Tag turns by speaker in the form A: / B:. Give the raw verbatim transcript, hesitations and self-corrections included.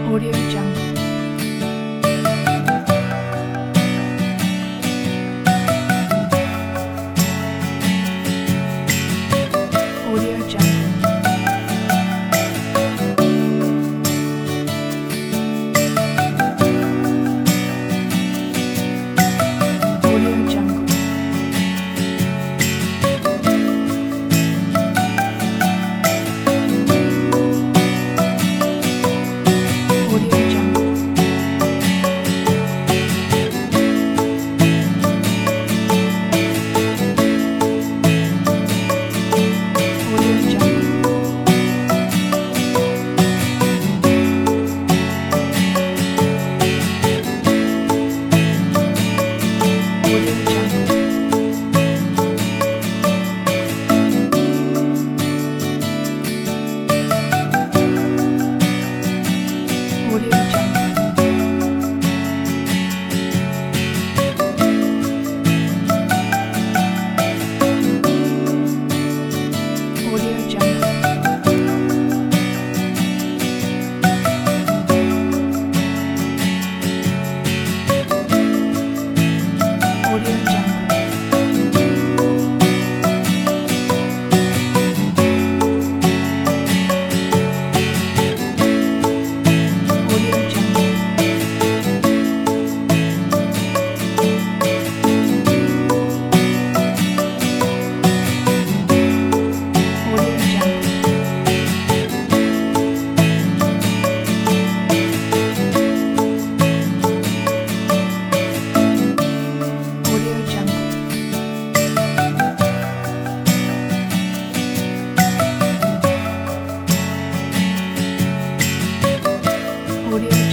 A: Audio Jungle. Audio Jungle. Audio Jungle. Audio Jungle. Audio Jungle. Audio Jungle. Audio Jungle. Audio Jungle. Audio Jungle. Audio Jungle. Audio Jungle. Audio Jungle. Audio